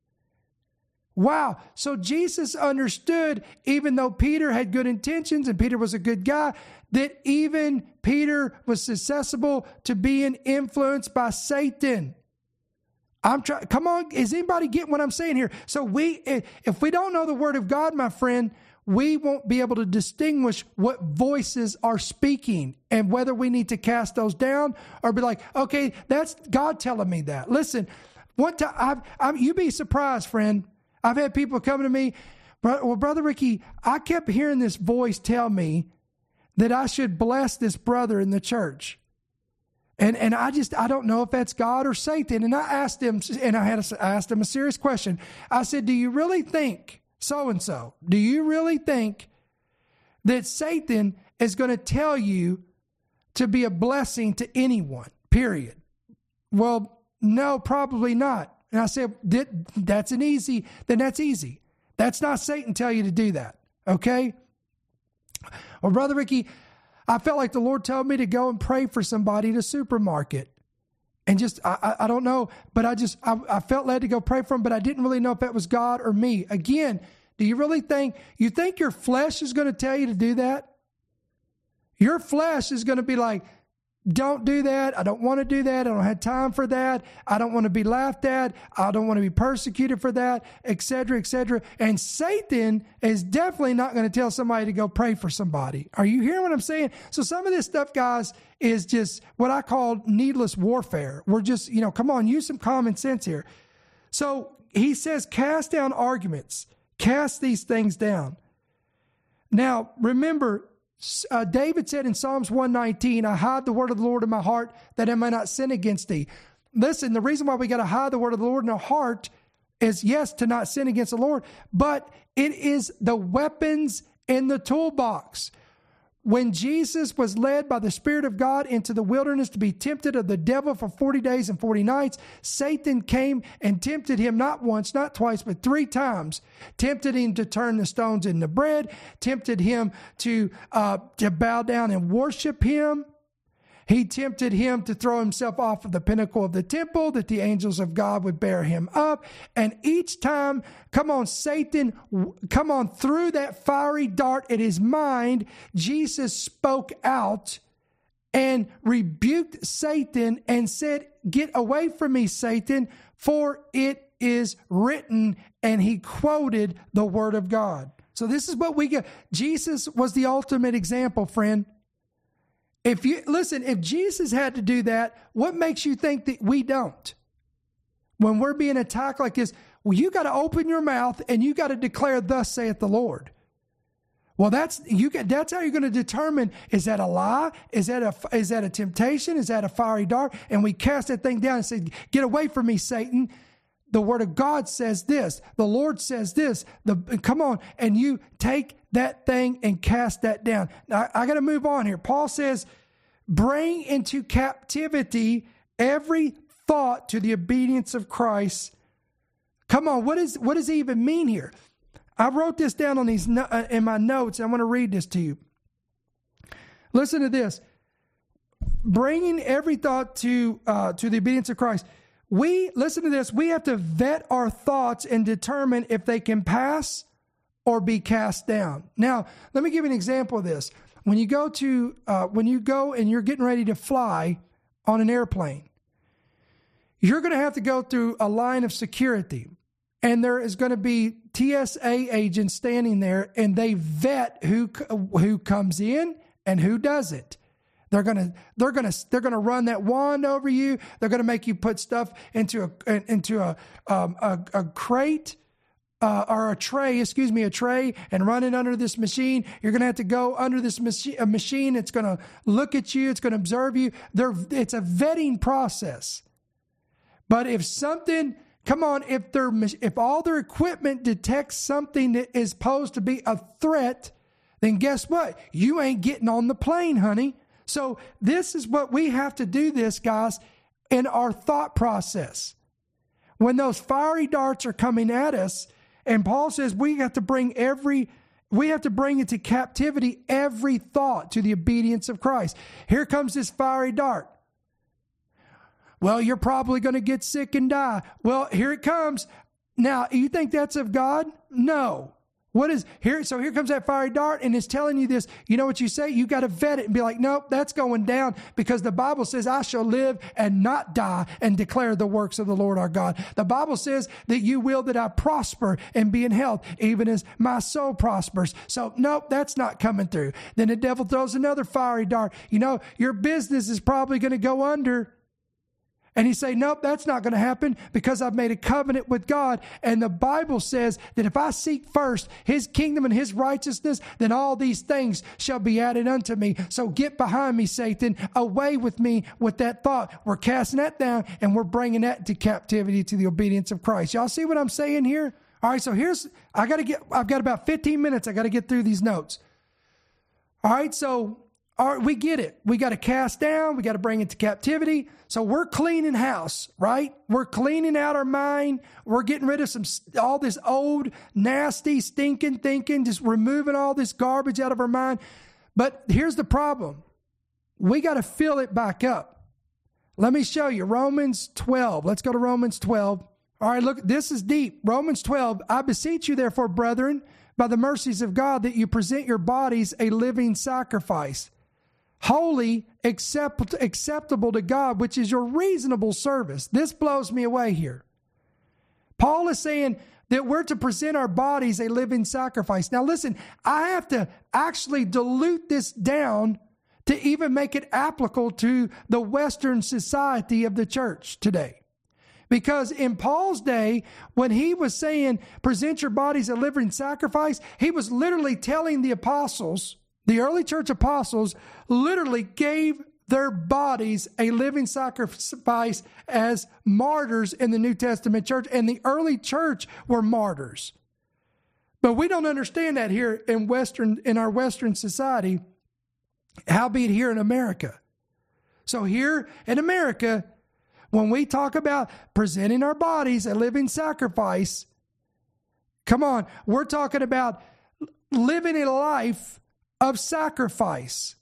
Wow. So Jesus understood, even though Peter had good intentions and Peter was a good guy, that even Peter was susceptible to being influenced by Satan. I'm trying, come on, is anybody getting what I'm saying here? So we, if we don't know the Word of God, my friend, we won't be able to distinguish what voices are speaking and whether we need to cast those down or be like, okay, that's God telling me that. Listen, one time, I've, I'm, you'd be surprised, friend. I've had people come to me, well, Brother Ricky, I kept hearing this voice tell me that I should bless this brother in the church. And and I just, I don't know if that's God or Satan. And I asked him, and I had a, I asked him a serious question. I said, do you really think, so-and-so, do you really think that Satan is going to tell you to be a blessing to anyone, period? Well, no, probably not. And I said, that's an easy, then that's easy. That's not Satan tell you to do that, okay? Well, Brother Ricky, I felt like the Lord told me to go and pray for somebody in a supermarket. And just, I, I don't know, but I just, I, I felt led to go pray for him, but I didn't really know if that was God or me. Again, do you really think, you think your flesh is going to tell you to do that? Your flesh is going to be like, don't do that. I don't want to do that. I don't have time for that. I don't want to be laughed at. I don't want to be persecuted for that, et cetera, et cetera. And Satan is definitely not going to tell somebody to go pray for somebody. Are you hearing what I'm saying? So some of this stuff, guys, is just what I call needless warfare. We're just, you know, come on, use some common sense here. So he says, cast down arguments, cast these things down. Now, remember, uh, David said in Psalms one nineteen, I hide the word of the Lord in my heart that I may not sin against thee. Listen, the reason why we got to hide the word of the Lord in our heart is, yes, to not sin against the Lord, but it is the weapons in the toolbox. When Jesus was led by the Spirit of God into the wilderness to be tempted of the devil for forty days and forty nights, Satan came and tempted him not once, not twice, but three times. Tempted him to turn the stones into bread, tempted him to, uh, to bow down and worship him. He tempted him to throw himself off of the pinnacle of the temple, that the angels of God would bear him up. And each time, come on, Satan, come on, through that fiery dart in his mind, Jesus spoke out and rebuked Satan and said, get away from me, Satan, for it is written. And he quoted the word of God. So this is what we get. Jesus was the ultimate example, friend. If you listen, if Jesus had to do that, what makes you think that we don't? When we're being attacked like this, well, you got to open your mouth and you got to declare, thus saith the Lord. Well, that's you. That's how you're going to determine, is that a lie? Is that a is that a temptation? Is that a fiery dart? And we cast that thing down and say, get away from me, Satan. The word of God says this. The Lord says this. The come on, and you take that thing and cast that down. Now, I got to move on here. Paul says, bring into captivity every thought to the obedience of Christ. Come on, what is what does he even mean here? I wrote this down on these uh, in my notes. I'm going to read this to you. Listen to this. Bringing every thought to uh, to the obedience of Christ. We, listen to this, we have to vet our thoughts and determine if they can pass or be cast down. Now, let me give you an example of this. When you go to, uh, when you go and you're getting ready to fly on an airplane, you're going to have to go through a line of security. And there is going to be T S A agents standing there, and they vet who who comes in and who doesn't. They're gonna, they're gonna, they're gonna run that wand over you. They're gonna make you put stuff into a, into a, um, a, a crate, uh, or a tray. Excuse me, a tray, and run it under this machine. You're gonna have to go under this machine. A machine. It's gonna look at you. It's gonna observe you. They're, it's a vetting process. But if something, come on, if they're, if all their equipment detects something that is posed to be a threat, then guess what? You ain't getting on the plane, honey. So this is what we have to do this, guys, in our thought process. When those fiery darts are coming at us, and Paul says we have to bring every, we have to bring into captivity every thought to the obedience of Christ. Here comes this fiery dart. Well, you're probably going to get sick and die. Well, here it comes. Now, you think that's of God? No. What is here? So here comes that fiery dart, and it's telling you this. You know what you say? You got to vet it and be like, nope, that's going down, because the Bible says I shall live and not die and declare the works of the Lord our God. The Bible says that you will that I prosper and be in health, even as my soul prospers. So nope, that's not coming through. Then the devil throws another fiery dart. You know, your business is probably going to go under. And he say, nope, that's not going to happen, because I've made a covenant with God. And the Bible says that if I seek first his kingdom and his righteousness, then all these things shall be added unto me. So get behind me, Satan. Away with me with that thought. We're casting that down, and we're bringing that into captivity to the obedience of Christ. Y'all see what I'm saying here? All right, so here's, I got to get, I've got about fifteen minutes. I got to get through these notes. All right, so all right, we get it. We got to cast down. We got to bring it to captivity. So we're cleaning house, right? We're cleaning out our mind. We're getting rid of some all this old, nasty, stinking thinking, just removing all this garbage out of our mind. But here's the problem. We got to fill it back up. Let me show you. Romans twelve. Let's go to Romans twelve. All right, look, this is deep. Romans twelve. I beseech you, therefore, brethren, by the mercies of God, that you present your bodies a living sacrifice, holy, accept, acceptable to God, which is your reasonable service. This blows me away here. Paul is saying that we're to present our bodies a living sacrifice. Now listen, I have to actually dilute this down to even make it applicable to the Western society of the church today. Because in Paul's day, when he was saying, present your bodies a living sacrifice, he was literally telling the apostles, the early church apostles, literally gave their bodies a living sacrifice as martyrs in the New Testament church. And the early church were martyrs. But we don't understand that here in Western, in our Western society, howbeit here in America. So here in America, when we talk about presenting our bodies a living sacrifice, come on, we're talking about living a life of sacrifice.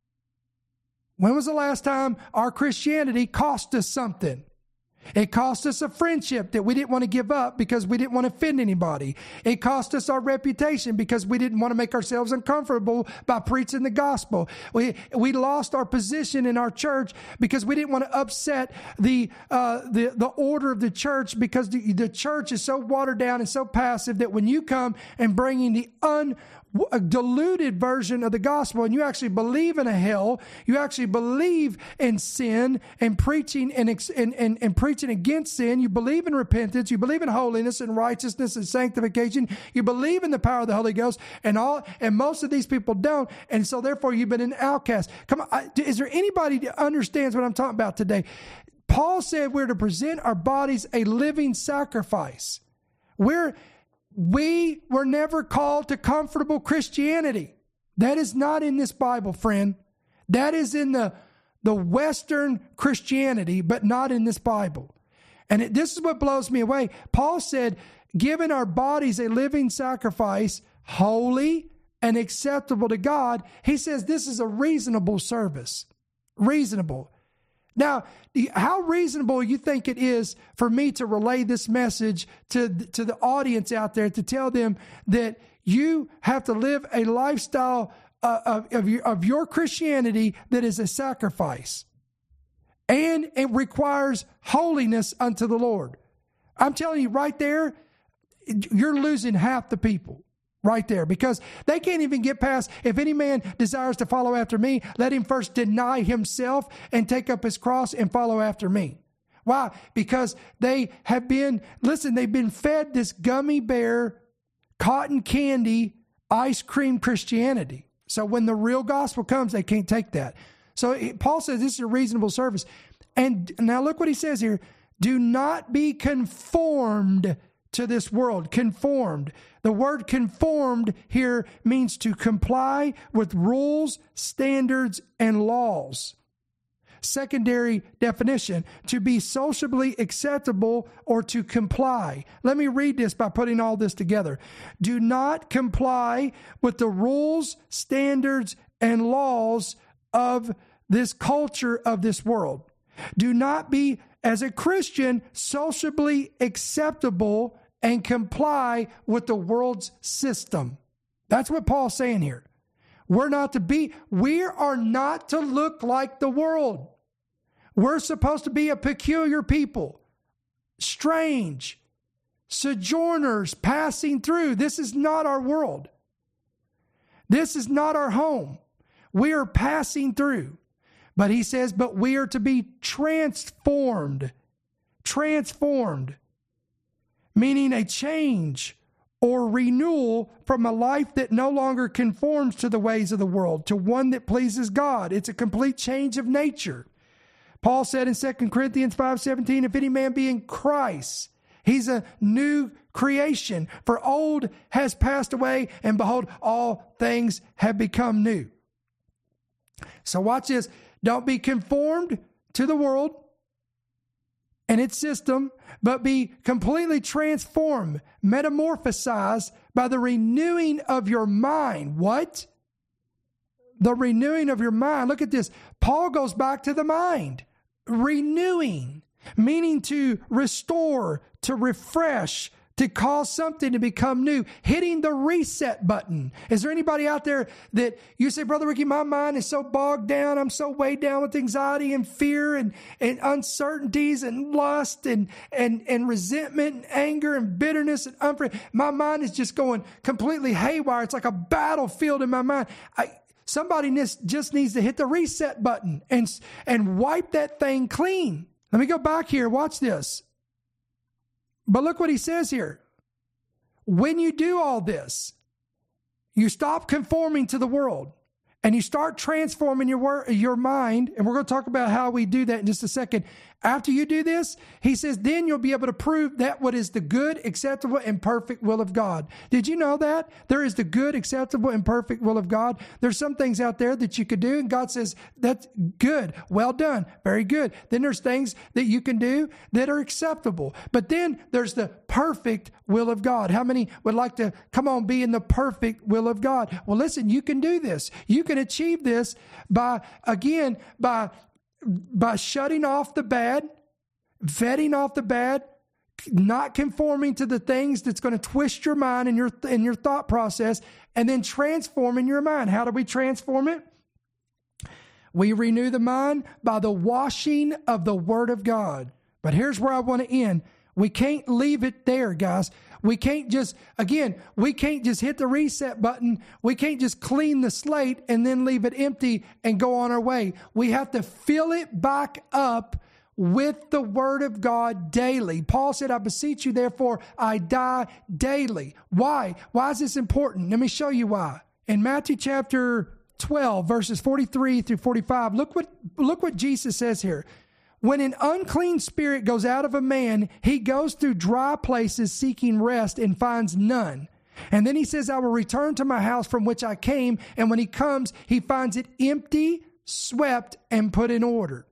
When was the last time our Christianity cost us something? It cost us a friendship that we didn't want to give up because we didn't want to offend anybody. It cost us our reputation because we didn't want to make ourselves uncomfortable by preaching the gospel. We we lost our position in our church because we didn't want to upset the uh, the the order of the church, because the, the church is so watered down and so passive that when you come and bringing the un a diluted version of the gospel, and you actually believe in a hell, you actually believe in sin and preaching and, and, and, and preaching against sin, you believe in repentance, you believe in holiness and righteousness and sanctification, you believe in the power of the Holy Ghost, and all, and most of these people don't, and so therefore you've been an outcast. Come on, is there anybody that understands what I'm talking about today? Paul said we're to present our bodies a living sacrifice. We're We were never called to comfortable Christianity. That is not in this Bible, friend. That is in the, the Western Christianity, but not in this Bible. And it, this is what blows me away. Paul said, giving our bodies a living sacrifice, holy and acceptable to God. He says this is a reasonable service. Reasonable. Now, how reasonable you think it is for me to relay this message to, to the audience out there, to tell them that you have to live a lifestyle uh, of, of, your, of your Christianity that is a sacrifice. And it requires holiness unto the Lord. I'm telling you right there, you're losing half the people. Right there, because they can't even get past, if any man desires to follow after me, let him first deny himself and take up his cross and follow after me. Why? Because they have been, listen, they've been fed this gummy bear, cotton candy, ice cream Christianity. So when the real gospel comes, they can't take that. So Paul says this is a reasonable service. And now look what he says here. Do not be conformed to this world. Conformed. The word conformed here means to comply with rules, standards, and laws. Secondary definition, to be sociably acceptable or to comply. Let me read this by putting all this together. Do not comply with the rules, standards, and laws of this culture of this world. Do not be, as a Christian, sociably acceptable and comply with the world's system. That's what Paul's saying here. We're not to be, we are not to look like the world. We're supposed to be a peculiar people, strange, sojourners passing through. This is not our world. This is not our home. We are passing through. But he says, but we are to be transformed. Transformed. Meaning a change or renewal from a life that no longer conforms to the ways of the world, to one that pleases God. It's a complete change of nature. Paul said in Second Corinthians five seventeen, if any man be in Christ, he's a new creation. For old has passed away, and behold, all things have become new. So watch this. Don't be conformed to the world and its system, but be completely transformed, metamorphosized by the renewing of your mind. What? The renewing of your mind. Look at this. Paul goes back to the mind. Renewing, meaning to restore, to refresh, to cause something to become new, hitting the reset button. Is there anybody out there that you say, Brother Ricky, my mind is so bogged down, I'm so weighed down with anxiety and fear and, and uncertainties and lust and, and, and resentment and anger and bitterness and unforgiveness. My mind is just going completely haywire. It's like a battlefield in my mind. I, somebody just needs to hit the reset button and, and wipe that thing clean. Let me go back here. Watch this. But look what he says here. When you do all this, you stop conforming to the world and you start transforming your wor- your mind. And we're going to talk about how we do that in just a second. After you do this, he says, then you'll be able to prove that what is the good, acceptable, and perfect will of God. Did you know that? There is the good, acceptable, and perfect will of God. There's some things out there that you could do, and God says, that's good, well done, very good. Then there's things that you can do that are acceptable. But then there's the perfect will of God. How many would like to, come on, be in the perfect will of God? Well, listen, you can do this. You can achieve this by, again, by by shutting off the bad, vetting off the bad, not conforming to the things that's going to twist your mind and your and your thought process, and then transforming your mind. How do we transform it? We renew the mind by the washing of the Word of God. But here's where I want to end. We can't leave it there, guys. We can't just, again, we can't just hit the reset button. We can't just clean the slate and then leave it empty and go on our way. We have to fill it back up with the Word of God daily. Paul said, I beseech you, therefore, I die daily. Why? Why is this important? Let me show you why. In Matthew chapter twelve, verses forty-three through forty-five, look what, look what Jesus says here. When an unclean spirit goes out of a man, he goes through dry places seeking rest and finds none. And then he says, I will return to my house from which I came. And when he comes, he finds it empty, swept, and put in order.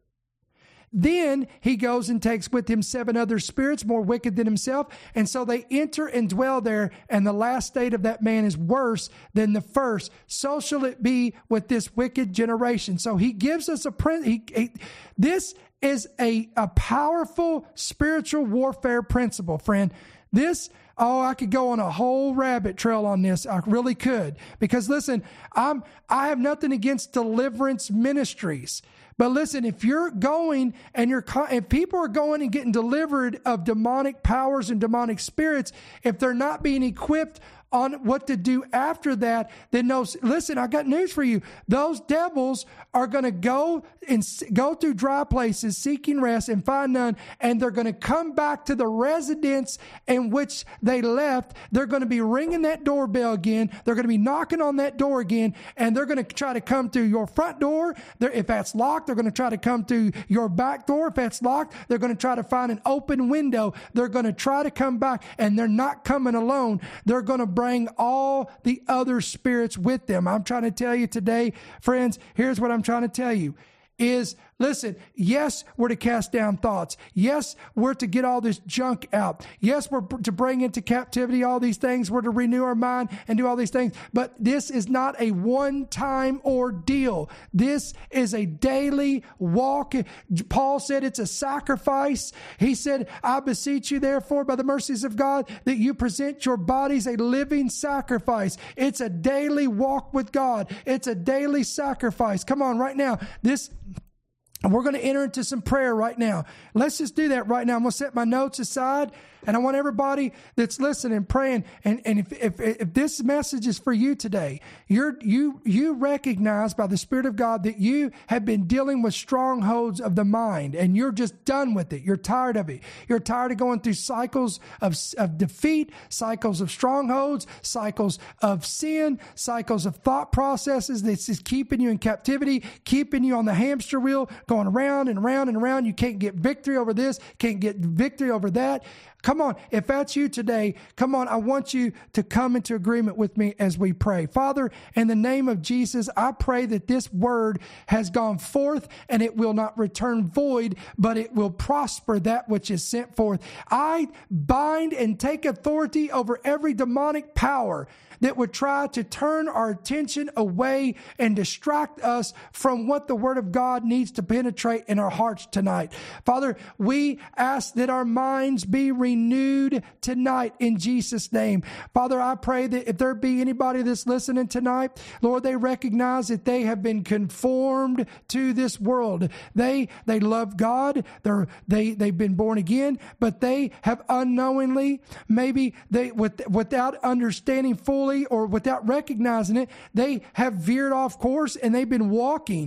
Then he goes and takes with him seven other spirits more wicked than himself. And so they enter and dwell there. And the last state of that man is worse than the first. So shall it be with this wicked generation. So he gives us a print. He, he, this is a, a powerful spiritual warfare principle, friend. This, oh, I could go on a whole rabbit trail on this. I really could. Because listen, I'm, I have nothing against deliverance ministries. But listen, if you're going and you're, if people are going and getting delivered of demonic powers and demonic spirits, if they're not being equipped on what to do after that, then no, listen, I got news for you. Those devils are going to go and go through dry places seeking rest and find none. And they're going to come back to the residence in which they left. They're going to be ringing that doorbell again. They're going to be knocking on that door again. And they're going to try to come through your front door. They're, if that's locked, they're going to try to come through your back door. If that's locked, they're going to try to find an open window. They're going to try to come back, and they're not coming alone. They're going to bring all the other spirits with them. I'm trying to tell you today, friends, here's what I'm trying to tell you is, listen, yes, we're to cast down thoughts. Yes, we're to get all this junk out. Yes, we're to bring into captivity all these things. We're to renew our mind and do all these things. But this is not a one-time ordeal. This is a daily walk. Paul said it's a sacrifice. He said, I beseech you, therefore, by the mercies of God, that you present your bodies a living sacrifice. It's a daily walk with God. It's a daily sacrifice. Come on, right now. This And we're going to enter into some prayer right now. Let's just do that right now. I'm going to set my notes aside, and I want everybody that's listening, praying. And, and if, if, if this message is for you today, you're, you, you recognize by the Spirit of God that you have been dealing with strongholds of the mind, and you're just done with it. You're tired of it. You're tired of going through cycles of, of defeat, cycles of strongholds, cycles of sin, cycles of thought processes that's just keeping you in captivity, keeping you on the hamster wheel, going around and around and around. You can't get victory over this, can't get victory over that. Come on, if that's you today, come on, I want you to come into agreement with me as we pray. Father, in the name of Jesus, I pray that this word has gone forth and it will not return void, but it will prosper that which is sent forth. I bind and take authority over every demonic power that would try to turn our attention away and distract us from what the Word of God needs to penetrate in our hearts tonight. Father, we ask that our minds be renewed tonight in Jesus' name. Father, I pray that if there be anybody that's listening tonight, Lord, they recognize that they have been conformed to this world. They they love God. They're, they, they've been born again, but they have unknowingly, maybe they with, without understanding fully or without recognizing it, they have veered off course and they've been walking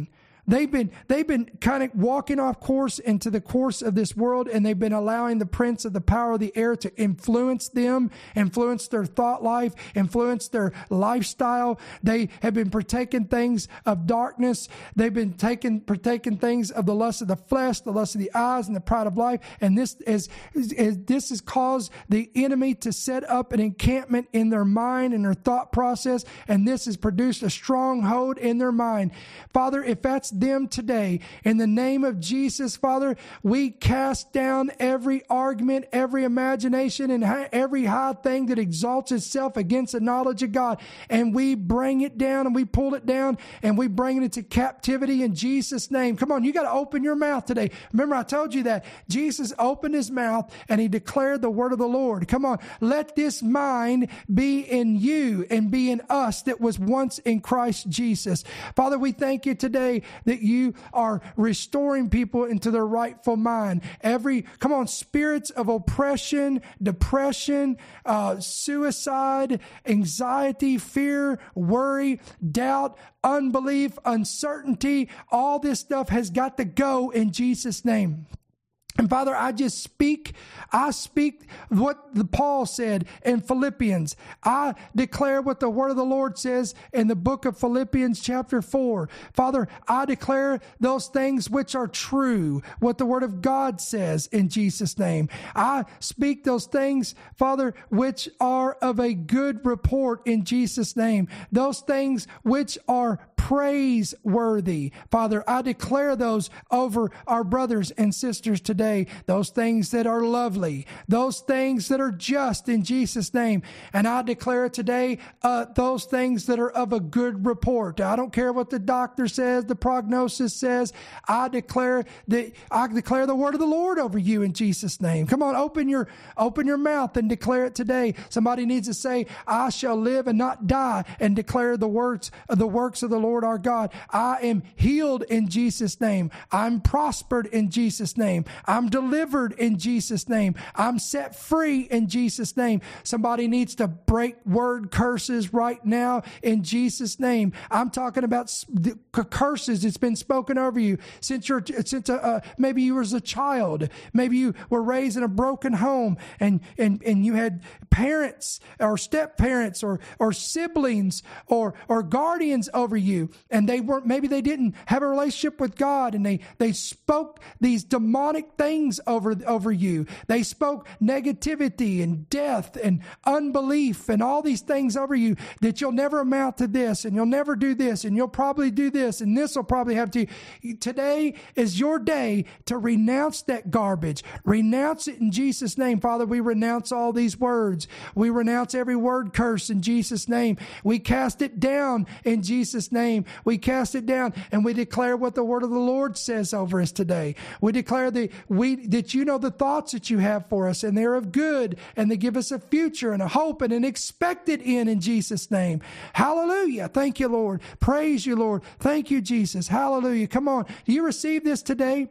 They've been they've been kind of walking off course into the course of this world, and they've been allowing the prince of the power of the air to influence them, influence their thought life, influence their lifestyle. They have been partaking things of darkness. They've been taking partaking things of the lust of the flesh, the lust of the eyes, and the pride of life. And this is, is this has caused the enemy to set up an encampment in their mind and their thought process, and this has produced a stronghold in their mind. Father, if that's them today, in the name of Jesus, Father, we cast down every argument, every imagination, and every high thing that exalts itself against the knowledge of God, and we bring it down, and we pull it down, and we bring it into captivity in Jesus' name. Come on, you got to open your mouth today. Remember, I told you that Jesus opened his mouth and he declared the word of the Lord. Come on, let this mind be in you and be in us that was once in Christ Jesus. Father, we thank you today that you are restoring people into their rightful mind. Every, come on, spirits of oppression, depression, uh, suicide, anxiety, fear, worry, doubt, unbelief, uncertainty, all this stuff has got to go in Jesus' name. And Father, I just speak, I speak what the Paul said in Philippians. I declare what the word of the Lord says in the book of Philippians chapter four. Father, I declare those things which are true, what the word of God says in Jesus' name. I speak those things, Father, which are of a good report in Jesus' name. Those things which are praiseworthy. Father, I declare those over our brothers and sisters today. Those things that are lovely, those things that are just in Jesus' name. And I declare today uh, those things that are of a good report. I don't care what the doctor says, the prognosis says. I declare that I declare the word of the Lord over you in Jesus' name. Come on, open your open your mouth and declare it today. Somebody needs to say, I shall live and not die, and declare the works of the works of the Lord our God. I am healed in Jesus' name. I'm prospered in Jesus' name. I'm delivered in Jesus' name. I'm set free in Jesus' name. Somebody needs to break word curses right now in Jesus' name. I'm talking about the curses that's been spoken over you since you're since uh, maybe you were as a child. Maybe you were raised in a broken home, and and and you had parents or step parents or or siblings or or guardians over you, and they weren't maybe they didn't have a relationship with God, and they they spoke these demonic things over, over you. They spoke negativity and death and unbelief and all these things over you, that you'll never amount to this, and you'll never do this, and you'll probably do this, and this will probably have to. Today is your day to renounce that garbage. Renounce it in Jesus' name. Father, we renounce all these words. We renounce every word curse in Jesus' name. We cast it down in Jesus' name. We cast it down, and we declare what the word of the Lord says over us today. We declare the We, that you know the thoughts that you have for us, and they're of good, and they give us a future and a hope and an expected end in Jesus' name. Hallelujah. Thank you, Lord. Praise you, Lord. Thank you, Jesus. Hallelujah. Come on. Do you receive this today?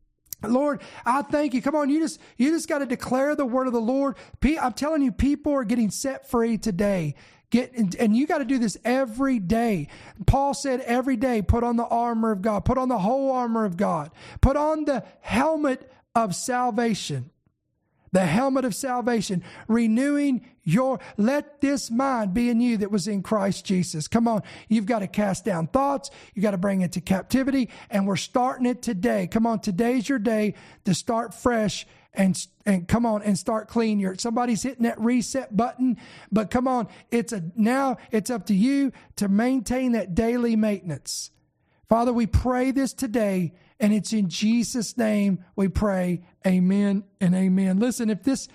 Lord, I thank you. Come on, you just you just got to declare the word of the Lord. I'm telling you, people are getting set free today. Get and you got to do this every day. Paul said every day, put on the armor of God. Put on the whole armor of God. Put on the helmet of salvation. The helmet of salvation, renewing your, let this mind be in you that was in Christ Jesus. Come on, you've got to cast down thoughts. You got to bring it to captivity, and we're starting it today. Come on, today's your day to start fresh and and come on and start clean. You're, somebody's hitting that reset button, but come on, it's a now it's up to you to maintain that daily maintenance. Father, we pray this today, and it's in Jesus' name we pray. Amen and amen. Listen, if this,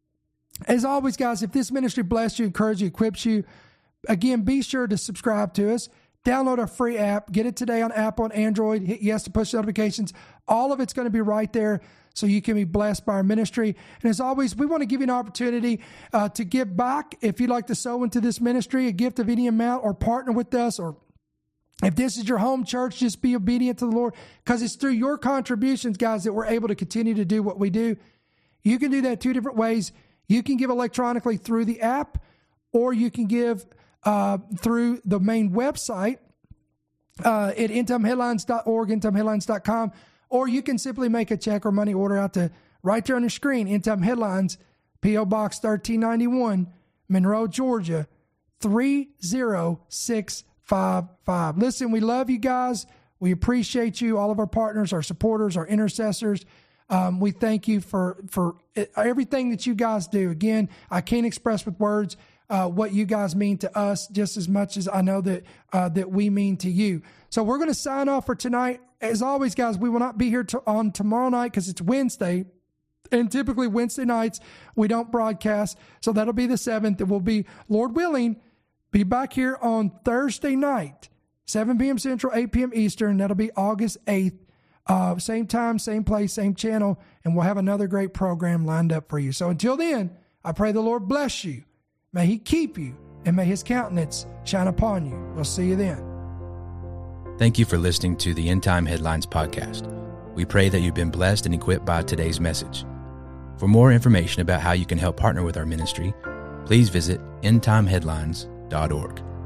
as always, guys, if this ministry blessed you, encouraged you, equips you, again, be sure to subscribe to us. Download our free app. Get it today on Apple and Android. Hit yes to push notifications. All of it's going to be right there so you can be blessed by our ministry. And as always, we want to give you an opportunity uh, to give back. If you'd like to sow into this ministry, a gift of any amount, or partner with us, or if this is your home church, just be obedient to the Lord, because it's through your contributions, guys, that we're able to continue to do what we do. You can do that two different ways. You can give electronically through the app, or you can give uh, through the main website. uh, at end time headlines dot org, end time headlines dot com, or you can simply make a check or money order out to right there on your screen, End Time Headlines, P O Box thirteen ninety-one, Monroe, Georgia, three zero six five five. Listen, we love you guys. We appreciate you, all of our partners, our supporters, our intercessors. Um, we thank you for, for everything that you guys do. Again, I can't express with words uh, what you guys mean to us just as much as I know that uh, that we mean to you. So we're going to sign off for tonight. As always, guys, we will not be here to, on tomorrow night because it's Wednesday. And typically Wednesday nights, we don't broadcast. So that'll be the seventh. It will be, Lord willing, be back here on Thursday night, seven p.m. Central, eight p.m. Eastern. That'll be August eighth. Uh, same time, same place, same channel. And we'll have another great program lined up for you. So until then, I pray the Lord bless you. May he keep you. And may his countenance shine upon you. We'll see you then. Thank you for listening to the End Time Headlines podcast. We pray that you've been blessed and equipped by today's message. For more information about how you can help partner with our ministry, please visit end time headlines dot org.